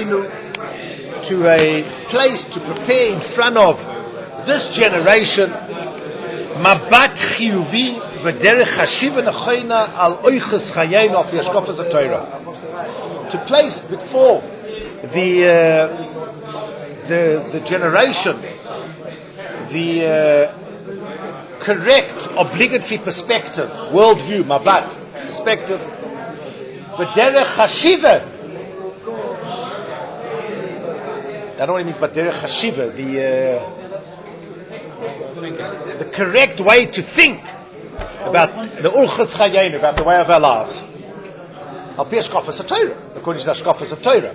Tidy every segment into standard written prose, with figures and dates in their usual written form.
to a place to prepare in front of this generation. Mabat chiyuvi v'derech hashiva nechoina al oiches chayenu al pi hashkafas haTorah. To place before the generation the correct obligatory perspective, worldview, mabat, perspective, v'derech hashiva. I don't know what it means by derech hashiva, the correct way to think about the urchas chayenu, about the way of our lives. Al pi hashkafas haTorah, according to the hashkafas of Torah.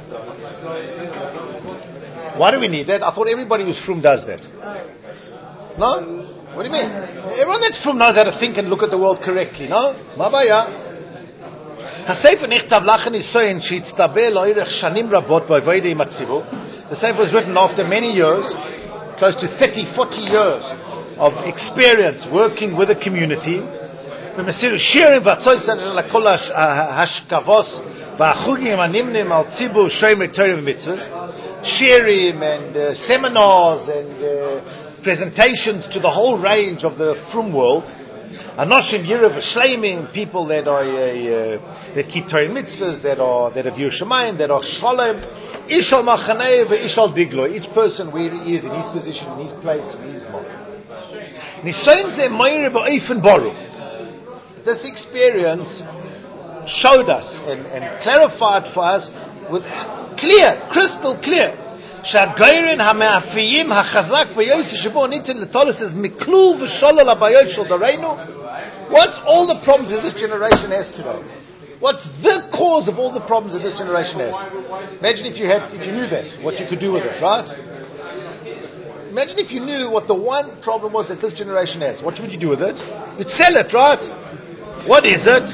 Why do we need that? I thought everybody who's frum does that. No? What do you mean? Everyone that's frum knows how to think and look at the world correctly. No? Mabaya. HaSefer Nichtav Lachen Yisoyin She'itztabeh Lo'irech Shanim Rabot B'Avodah Im HaTzibur. The Sefer was written after many years, close to 30, 40 years of experience working with a community. V'mesiru shirim v'atzoy sadar l'kol hashkavos v'achugim animnim al tzibur shomer Torah v'mitzvahs. Shirim and seminars and presentations to the whole range of the frum world. Anoshim Yirav Shleimim, people that are that keep Torah mitzvahs, that have Yerushalayim, that are Shalom. Ishal Machanei ve'ishal Diglo. Each person where he is, in his position, in his place, in his mode. Nisayin ze Meire ba'ofen baruch. This experience showed us and clarified for us with crystal clear. שהגוירן המאפיים החזק ביוסי שבו ניתן לתולס is miklul v'sholol habayot shel dareinu. What's all the problems that this generation has today? What's the cause of all the problems that this generation has? Imagine if you knew that, what you could do with it, right? Imagine if you knew what the one problem was that this generation has. What would you do with it? You'd sell it, right? What is it?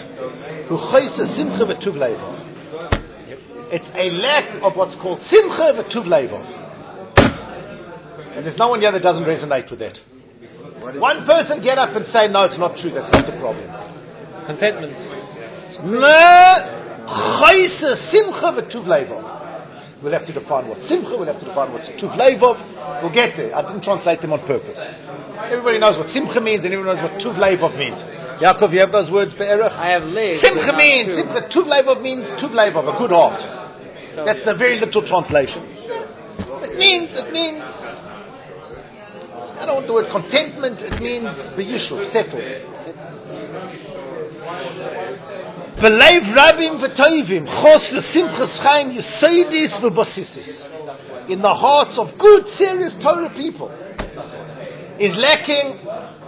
It's a lack of what's called simcha v'tuv leivov. And there's no one here that doesn't resonate with that. One person get up and say, no, it's not true, that's not the problem. Contentment. Simcha v'tuv leivov. We'll have to define what simcha, we'll have to define what's tuv leivov. We'll get there. I didn't translate them on purpose. Everybody knows what simcha means and everyone knows what tuv leivov means. Yaakov, you have those words, Be'erach? I have legs. Simcha means, simcha, tuv leivov means tuv leivov, a good heart. That's the very little translation. It means, I don't want the word contentment, it means b'yishuv, settled. V'leiv rabim v'toivim, chos l'simchas chaim yisoidis v'bosisis. In the hearts of good, serious Torah people is lacking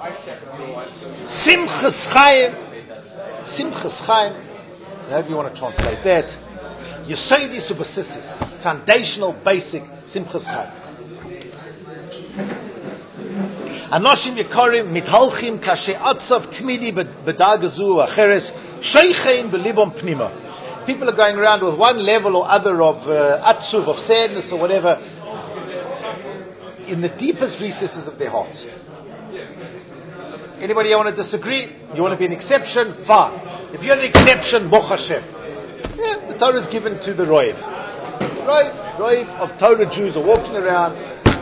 simchas chaim, however you want to translate that, yisoidis v'bosisis, foundational, basic simchas chaim. Anoshim yikorim mithalchim kashe atzav tmidi b'dagazu acheres sheichein belibom pnima. People are going around with one level or other of atzuv, of sadness or whatever, in the deepest recesses of their hearts. Anybody want to disagree? You want to be an exception? Fine. If you're the exception, Boch Hashem. Yeah, the Torah is given to the Roiv. Roiv of Torah Jews are walking around.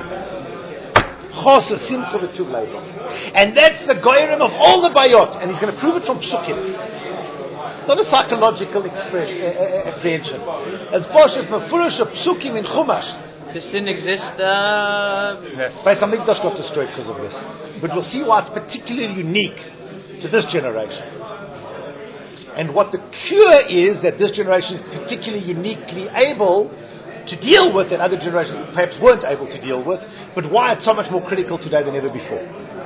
And that's the goyim of all the bayot, and he's going to prove it from psukim. It's not a psychological apprehension. It's Poshet Mefurish of psukim in Chumash. This didn't exist. Beis Hamikdash got destroyed because of this. But we'll see why it's particularly unique to this generation. And what the cure is that this generation is particularly uniquely able to deal with that other generations perhaps weren't able to deal with, but why it's so much more critical today than ever before.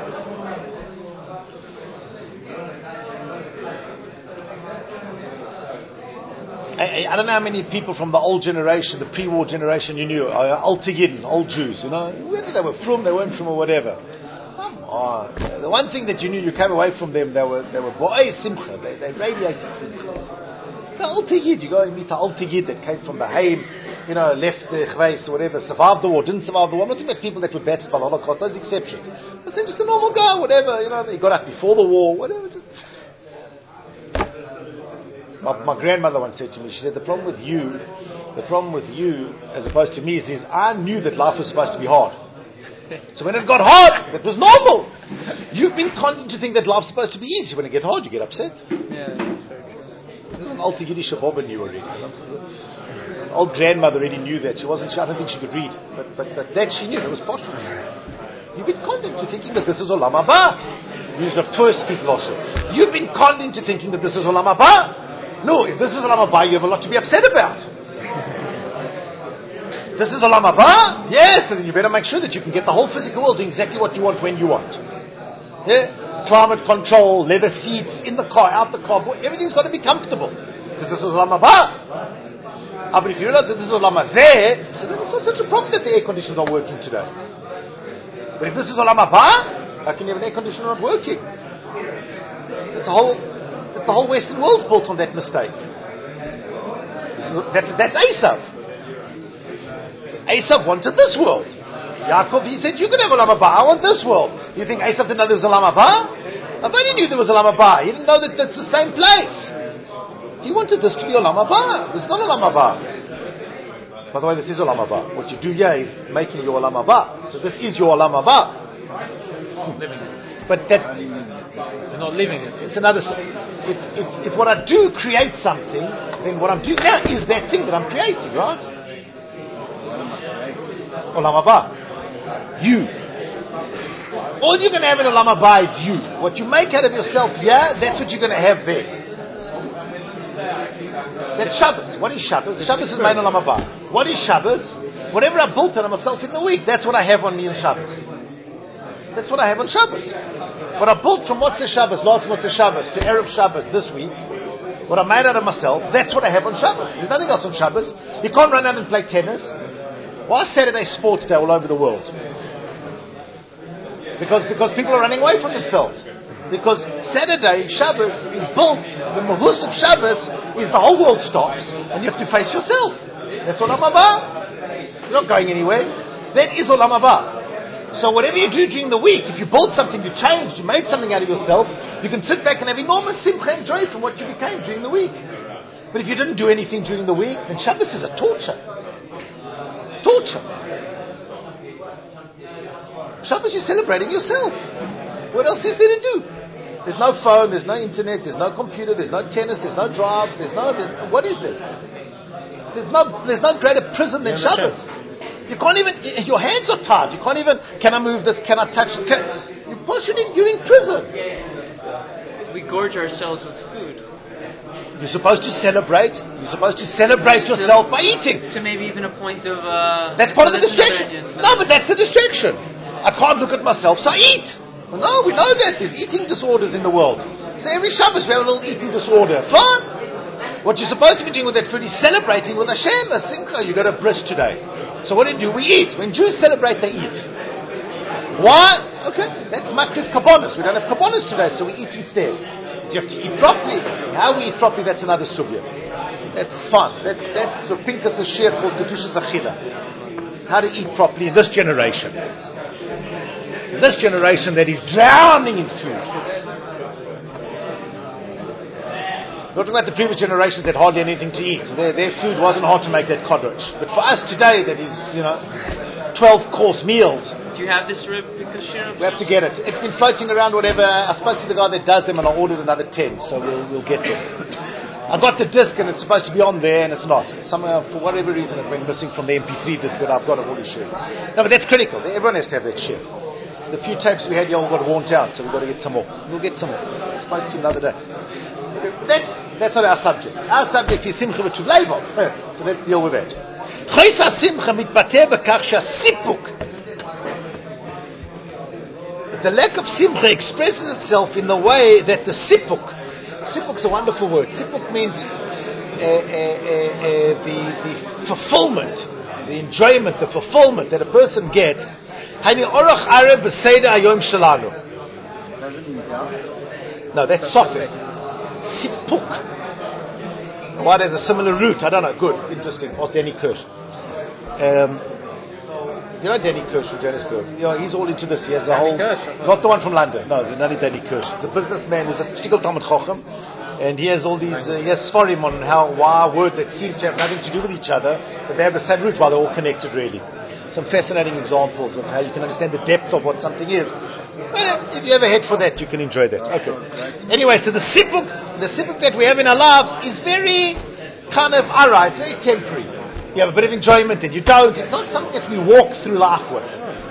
I don't know how many people from the old generation, the pre-war generation you knew, Alte Yidden, old Jews, whether they were from, they weren't from or whatever. Come on. The one thing that you knew, you came away from them, they were bo'ei simcha, they radiated simcha. The Alte Yid, you go and meet the Alte Yid that came from the Haim, left the Chveis or whatever, survived the war, didn't survive the war. I'm not talking about people that were battered by the Holocaust, those exceptions. But just a normal guy, whatever, he got out before the war, whatever. My grandmother once said to me, she said, the problem with you The problem with you, as opposed to me, is I knew that life was supposed to be hard. So when it got hard, it was normal. You've been conditioned to think that life's supposed to be easy. When it gets hard, you get upset. Yeah, that's very true. This is an old Yiddish Bobba knew already. Old grandmother already knew that. I don't think she could read. But that she knew. It was partial. You've been conditioned to thinking that this is Olam Haba. Use of Tversky's losses. You've been conned into thinking that this is Olam Haba. No, if this is Olam Haba, you have a lot to be upset about. This is Olam Haba? Yes, and then you better make sure that you can get the whole physical world doing exactly what you want when you want. Yeah? Climate control, leather seats, in the car, out the car, everything's got to be comfortable. Because this is Olam Haba. But if you realize that this is Olam Hazeh, so then it's not such a problem that the air conditioners are working today. But if this is Olam Haba, how can you have an air conditioner not working? That's the whole Western world built on that mistake. That's Esav. Esav wanted this world. Yaakov, he said, you can have Olam Haba, I want this world. You think Esav didn't know there was Olam Haba? Avani knew there was Olam Haba. He didn't know that that's the same place. He wanted this to be Olam Haba. This is not Olam Haba. By the way, this is Olam Haba. What you do here is making your Olam Haba. So this is your Olam Haba. But that You're not living it. it's another. If what I do creates something, then what I'm doing now is that thing that I'm creating, right? Olam Haba. You. All you're going to have in Olam Haba is you. What you make out of yourself here, that's what you're going to have there. That's Shabbos. What is Shabbos? Shabbos is made in Olam Haba. What is Shabbos? Whatever I built on myself in the week, that's what I have on me on Shabbos. That's what I have on Shabbos. What I built from Motzei Shabbos, last Motzei Shabbos, to Erev Shabbos this week, what I made out of myself, that's what I have on Shabbos. There's nothing else on Shabbos. You can't run out and play tennis. Why is Saturday Sports Day all over the world? Because people are running away from themselves. Because Saturday, Shabbos, is built, the mahus of Shabbos is the whole world stops, and you have to face yourself. That's Olam Haba. You're not going anywhere. That is Olam Haba. So whatever you do during the week, if you built something, you changed, you made something out of yourself, you can sit back and have enormous simcha and joy from what you became during the week. But if you didn't do anything during the week, then Shabbos is a torture. Torture. Shabbos, you're celebrating yourself. What else is there to do? There's no phone, there's no internet, there's no computer, there's no tennis, there's no drives, what is there? There's no greater prison than Shabbos. You can't even, your hands are tied. You can't even, can I move this, can I touch it? You're in prison. We gorge ourselves with food. You're supposed to celebrate. You're supposed to celebrate yourself by eating. To maybe even a point of... that's part of the distraction. No, but that's the distraction. I can't look at myself, so I eat. Well, no, we know that. There's eating disorders in the world. So every Shabbos we have a little eating disorder. Fine. What you're supposed to be doing with that food is celebrating with Hashem, a simcha. You got a bris today. So what do? We eat. When Jews celebrate, they eat. Why? Okay, that's makrif kabbonos. We don't have kabbonos today, so we eat instead. You have to eat properly. How we eat properly, that's another sugya. That's fun. That's what Pinchas' share called Kedushas Achila. How to eat properly in this generation. This generation that is drowning in food. Not talking about the previous generations that hardly anything to eat. Their food wasn't hard to make that kodrosh. But for us today, that is, 12-course meals. Do you have this repercussion? We have to get it. It's been floating around, whatever. I spoke to the guy that does them and I ordered another 10, so we'll get them. I got the disc and it's supposed to be on there and it's not. Somehow, for whatever reason, it went missing from the MP3 disc that I've got of all the shit. No, but that's critical. Everyone has to have that shit. The few tapes we had here all got worn out, so we've got to get some more. We'll get some more. I spoke to him the other day. That's not our subject. Our subject is Simcha v'Tuv Leivov. So let's deal with that. Chaysa Simcha mitbateh b'kach she'asipuk. The lack of Simcha expresses itself in the way that the sipuk. Sipuk's a wonderful word. Sipuk means the fulfillment, the enjoyment, the fulfillment that a person gets. Hani orach areb b'seder hayom shelanu. No, that's sofek. Sipuk. Why there's a similar root? I don't know. Good, interesting. Ask Danny Kirsch. You know Danny Kirsch from Johannesburg? He's all into this. He has a whole... Not the one from London. No, not Danny Kirsch. He's a businessman who's a shtickle Talmud Chochem. And he has all these, he has sforim on why words that seem to have nothing to do with each other, but they have the same root while they're all connected really. Some fascinating examples of how you can understand the depth of what something is. Well, if you have a head for that, you can enjoy that. Okay. Anyway, so the sipuk that we have in our lives is very kind of, alright, very temporary. You have a bit of enjoyment and you don't. It's not something that we walk through life with.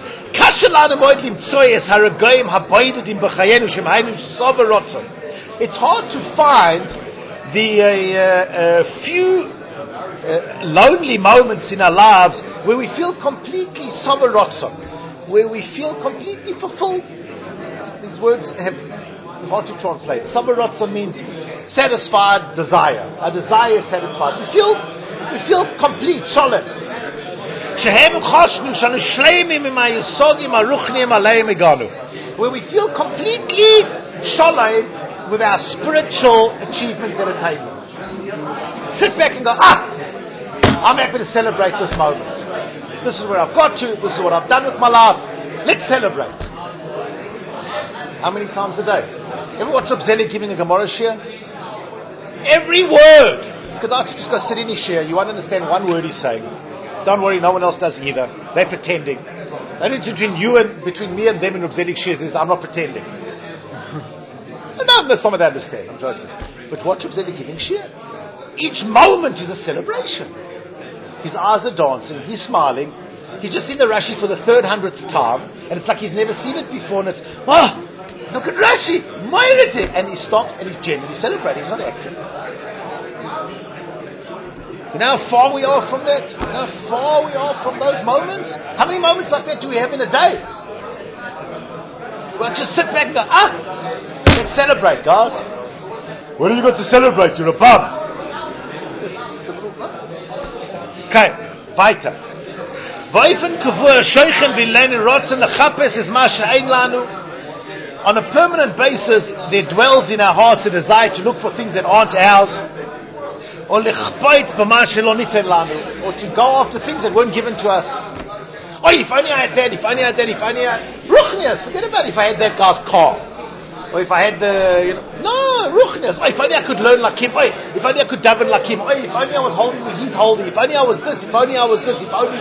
It's hard to find the few lonely moments in our lives where we feel completely soverotzon, where we feel completely fulfilled. These words have hard to translate. Soverotzon means satisfied desire. Our desire is satisfied. We feel complete, solid. Where we feel completely shalom with our spiritual achievements and attainments. Sit back and go, I'm happy to celebrate this moment. This is where I've got to. This is what I've done with my life. Let's celebrate. How many times a day? Ever watch Reb Zelig giving a Gemara shir? Every word. It's good to just go sit in his shir. You won't understand one word he's saying. Don't worry, no one else does either. They're pretending. The difference between me and them in Reb Zelig's shirs is I'm not pretending. No, there's some of that I understand. I'm joking. But watch Reb Zelig giving shir. Each moment is a celebration. His eyes are dancing. He's smiling. He's just seen the Rashi for the 300th time, and it's like he's never seen it before. And it's, look at Rashi, Moirete, and he stops and he's genuinely celebrating. He's not acting. You know how far we are from that? You know how far we are from those moments? How many moments like that do we have in a day? Well, just sit back and go, let's celebrate, guys. What have you got to celebrate? You're a bum. Okay, weiter. On a permanent basis, there dwells in our hearts a desire to look for things that aren't ours, or to go after things that weren't given to us. If only I had that, if only I had that, if only I had... Ruchnias, forget about if I had that guy's car. Or if I had Ruchnias. If only I could learn like him. If only I could daven like him. If only I was holding what he's holding. If only I was this. If only I was this. If only.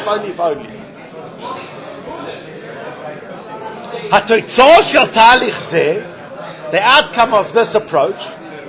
The outcome of this approach,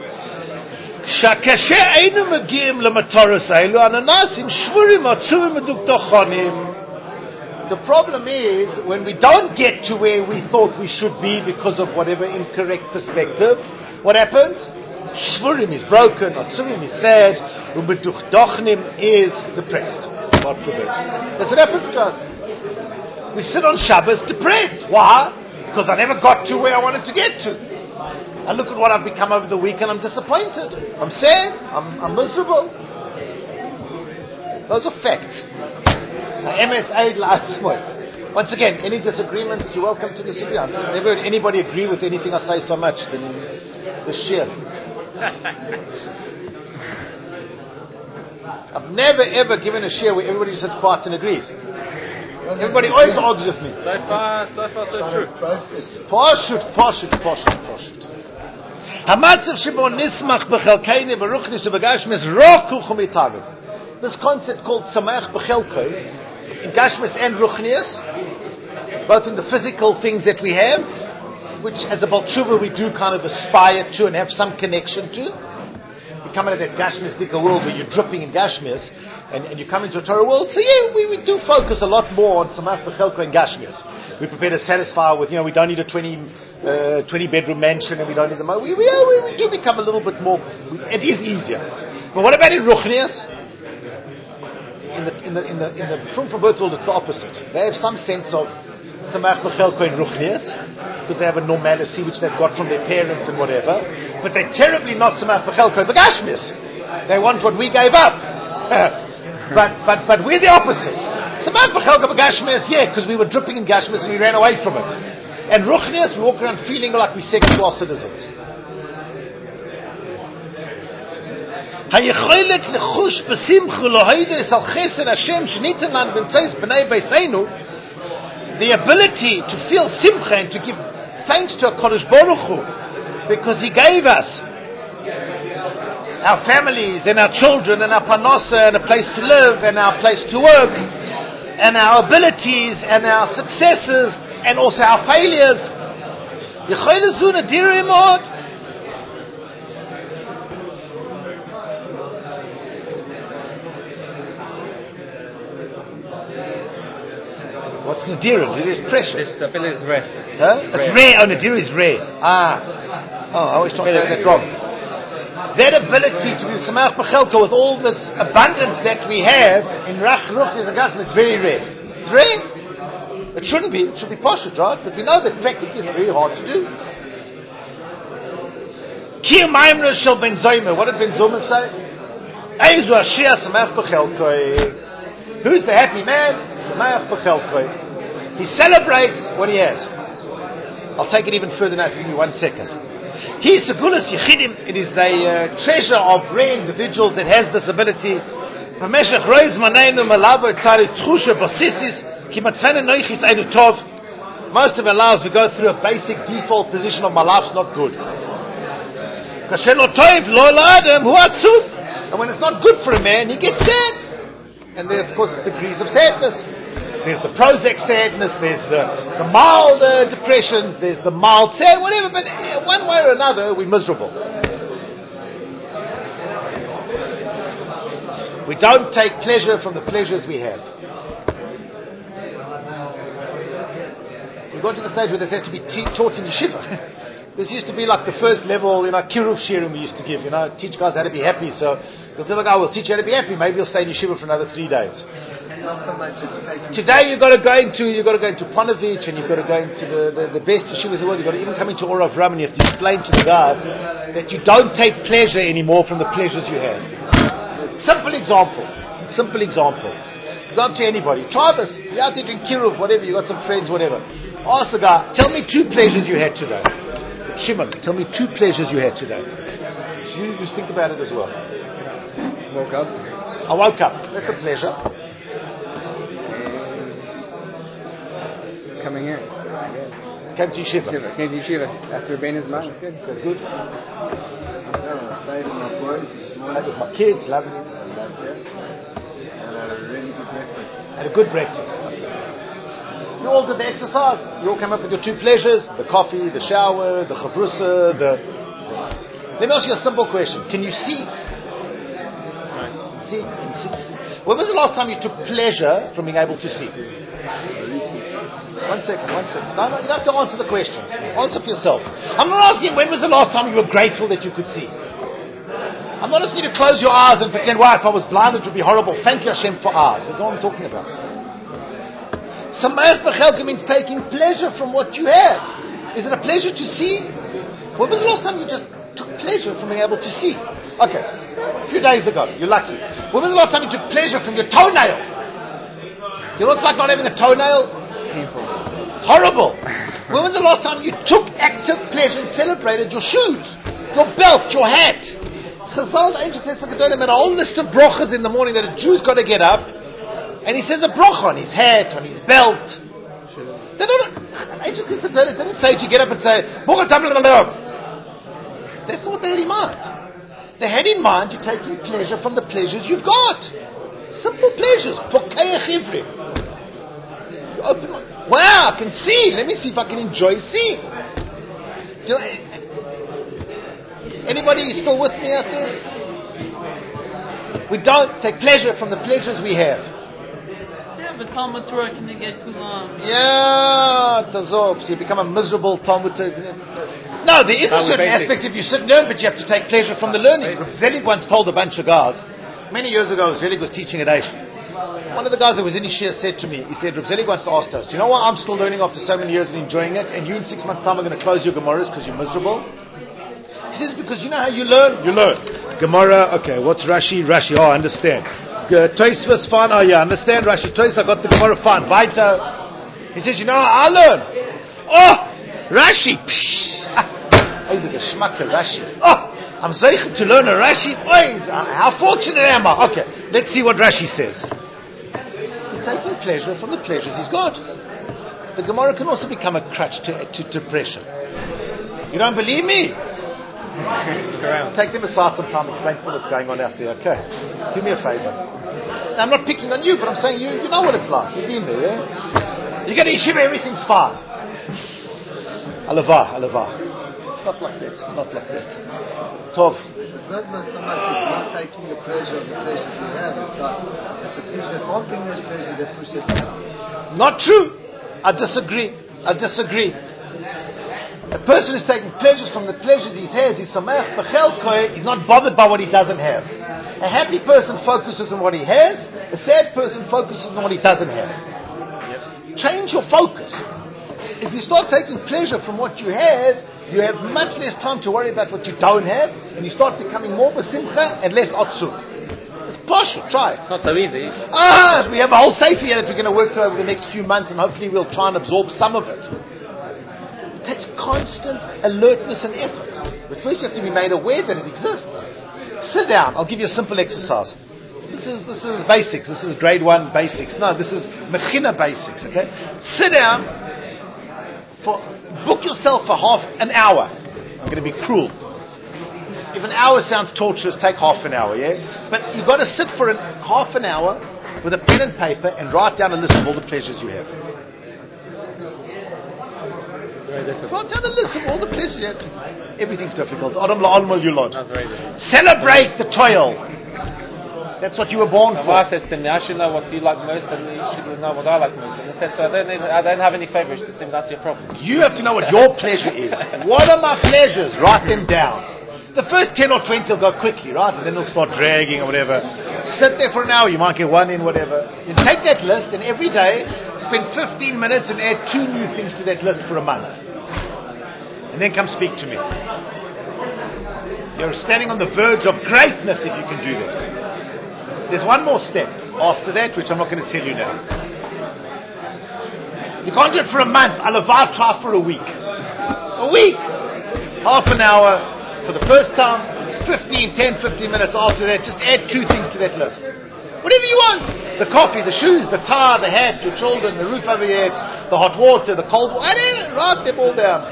the problem is when we don't get to where we thought we should be because of whatever incorrect perspective, what happens? Shvurim is broken, Atzuvim is sad, Ubeduchdochnim is depressed. God forbid. That's what happens to us. We sit on Shabbos depressed. Why? Because I never got to where I wanted to get to. And look at what I've become over the week and I'm disappointed. I'm sad. I'm miserable. Those are facts. Once again, any disagreements, you're welcome to disagree. I've never heard anybody agree with anything I say so much than in the shir. I've never ever given a shir where everybody just parts and agrees. Everybody always argues with me. So far, so true. Pashut. Hamatzav shebo nismach b'chelkeini v'ruchnis v'gashmis roku chumitanu. This concept called samach b'chelkei, in Gashmis and Ruchnias, both in the physical things that we have, which as a Baal Tshuva we do kind of aspire to and have some connection to. You come into that Gashmisdika world where you're dripping in Gashmis, and you come into a Torah world, so we do focus a lot more on Samach B'Chelko and Gashmis. We prepare to satisfy with, we don't need a 20 bedroom mansion, and we don't need the money. We do become a little bit more, it is easier. But what about in Ruchnias? In the From Birth world, it's the opposite. They have some sense of Samach B'Chelko and Ruchnias, because they have a normalcy which they've got from their parents and whatever. But they're terribly not Samach B'Chelko B'Gashmis. They want what we gave up. but we're the opposite. Samach B'Chelko B'Gashmis, because we were dripping in Gashmis and we ran away from it. And Ruchnias, we walk around feeling like we're second-class citizens. The ability to feel simcha and to give thanks to HaKadosh Baruch Hu because He gave us our families and our children and our parnasa and a place to live and our place to work and our abilities and our successes and also our failures. What's Nadirim? It is precious. This ability is rare. Huh? It's rare. Oh, Nadir is rare. I always try to get that wrong. That ability to be Samach B'Chelko with all this abundance that we have in Rach Ruch Yizagazim is very rare. It's rare. It shouldn't be. It should be poshut, right? But we know that practically it's very hard to do. Ki Maimra Shel Ben Zomer. What did Ben Zomer say? Eizu Ashia Samach B'Chelko. Who's the happy man? Samach B'Chelko. He celebrates what he has. I'll take it even further now. If you give me 1 second. He is Segulas Yechidim. It is the treasure of rare individuals that has this ability. Most of our lives we go through a basic default position of my life's not good. And when it's not good for a man, he gets sad. And there, of course, degrees of sadness. There's the Prozac sadness, there's the mild depressions, there's the mild sad, whatever, but one way or another, we're miserable. We don't take pleasure from the pleasures we have. We got to the stage where this has to be taught in yeshiva. This used to be like the first level, kiruv shirim we used to give, teach guys how to be happy. So you'll tell the guy, we'll teach you how to be happy. Maybe you'll stay in yeshiva for another 3 days. Not so much as today you've got to go into Ponevezh, and you've got to go into the best yeshivas in the world. You've got to even come into Orav Ram, and you have to explain to the guys that you don't take pleasure anymore from the pleasures you have. Simple example. You go up to anybody, try this. You're out there doing kiruv, whatever, you got some friends, whatever. Ask the guy, tell me 2 pleasures you had today. Shimon, tell me 2 pleasures you had today. So you think about it as well. Woke up. I woke up. That's a pleasure. Coming here. Came to yeshiva. Came to yeshiva. After Rebbeinu Zman, it's good. Good. I played with my boys this morning. Played with my kids, lovely. I loved it. And I had a really good breakfast. Had a good breakfast. You all did the exercise. You all came up with your 2 pleasures. The coffee, the shower, the chavrusa, Let me ask you a simple question. Can you see? See? When was the last time you took pleasure from being able to see? 1 second. No, you don't have to answer the questions. Answer for yourself. I'm not asking when was the last time you were grateful that you could see. I'm not asking you to close your eyes and pretend, wow, if I was blind it would be horrible. Thank you Hashem for eyes. That's what I'm talking about. Samach B'Chelko means taking pleasure from what you have. Is it a pleasure to see? When was the last time you just took pleasure from being able to see? Okay, a few days ago. You're lucky. When was the last time you took pleasure from your toenail? You know what it's like not having a toenail? Painful. Horrible. When was the last time you took active pleasure and celebrated your shoes, your belt, your hat? Chazal, the ancient Pesach Gedolim, had a whole list of brochas in the morning that a Jew's got to get up, and he says a brocha on his hat, on his belt. They don't. Ancient Pesach Gedolim didn't say to get up and say brocha tam. That's not what they had in mind. They had in mind you taking pleasure from the pleasures you've got. Simple pleasures. Pokeach ivri. Wow, I can see. Let me see if I can enjoy seeing. Anybody still with me out there? We don't take pleasure from the pleasures we have. Yeah, but Talmud Torah can get kulam. Yeah, tazov. So you become a miserable Talmud Torah. No, there is a certain aspect of you sit and learn, but you have to take pleasure from the learning. Rav Zelig once told a bunch of guys, many years ago, Zelig was teaching at Aish. One of the guys that was in his share said to me, he said, Rav Zelig once asked us, do you know why I'm still learning after so many years and enjoying it, and you in 6 months' time are going to close your Gemaras because you're miserable? He says, because you know how you learn? You learn. Gemara, okay, what's Rashi? Rashi, oh, I understand. Tosfos, fine, oh yeah, understand Rashi. Tosfos, I got the Gemara, fine. Vaita. He says, you know how I learn? Oh, Rashi. He's a geschmacker, Rashi. Oh, I'm zeichet to learn a Rashi. Oh, how fortunate am I? Okay, let's see what Rashi says. Taking pleasure from the pleasures he's got. The Gemara can also become a crutch to depression. You don't believe me? Look around. Take them aside sometime, explain to them what's going on out there, okay? Do me a favor. Now, I'm not picking on you, but I'm saying you know what it's like. You've been there, yeah? You get to yeshiva, everything's fine. Alavah. It's not like that. Tov. It's not so much it's not taking the pleasure of the pleasures we have. It's like the things that can't bring us pleasure that push us down. Not true. I disagree. A person who's taking pleasures from the pleasures he has, he's samach b'chelkoi, he's not bothered by what he doesn't have. A happy person focuses on what he has. A sad person focuses on what he doesn't have. Yep. Change your focus. If you start taking pleasure from what you have much less time to worry about what you don't have, and you start becoming more b'simcha and less otzur. It's partial. Try it. It's not so easy. We have a whole sefer here that we're going to work through over the next few months, and hopefully we'll try and absorb some of it. It takes constant alertness and effort. But first you have to be made aware that it exists. Sit down. I'll give you a simple exercise. This is basics. This is grade 1 basics. No, this is mechina basics. Okay? Sit down. Book yourself for half an hour. I'm going to be cruel. If an hour sounds torturous, take half an hour, yeah? But you've got to sit for half an hour with a pen and paper and write down a list of all the pleasures you have. Very difficult. Write down a list of all the pleasures you have. Everything's difficult. Adam la'al mal yulad. That's very difficult. Celebrate the toil. That's what you were born My for. wife says to me, I should know what you like most and you should know what I like most. And I said, so I don't have any favorites. She said, that's your problem. You have to know what your pleasure is. What are my pleasures? Write them down. The first 10 or 20 will go quickly, right? And then it'll start dragging or whatever. Sit there for an hour, you might get one in, whatever. Then take that list and every day spend 15 minutes and add 2 new things to that list for a month. And then come speak to me. You're standing on the verge of greatness if you can do that. There's one more step after that, which I'm not going to tell you now. You can't do it for a month. I'll try for a week. A week! Half an hour. For the first time, 10, 15 minutes after that, just add 2 things to that list. Whatever you want. The coffee, the shoes, the tie, the hat, your children, the roof over your head, the hot water, the cold water. Write them all down.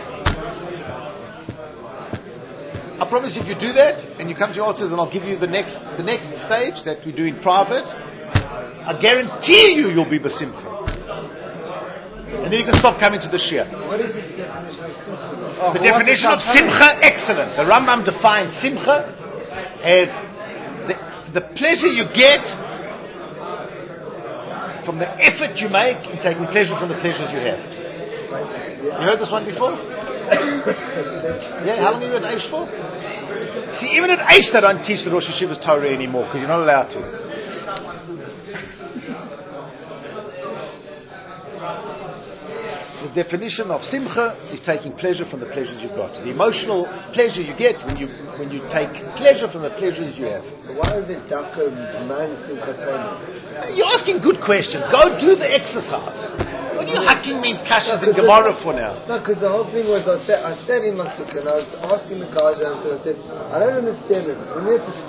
I promise you, if you do that, and you come to your altars, and I'll give you the next stage that we do in private, I guarantee you'll be besimcha. And then you can stop coming to the shia. What is the definition of simcha? The definition of simcha, excellent. The Rambam defines simcha as the pleasure you get from the effort you make in taking pleasure from the pleasures you have. You heard this one before? Yeah, how long are you at Aish for? See, even at Aish they don't teach the Rosh Hashiva's Torah anymore because you're not allowed to. The definition of simcha is taking pleasure from the pleasures you've got. The emotional pleasure you get when you take pleasure from the pleasures you have. So why is it daka man simcha training? You're asking good questions. Go do the exercise. What are you hacking me in kashas and gemara for now? No, because the whole thing was I sat in my sukkah and I was asking the guys around and I said, I don't understand it. For me it's a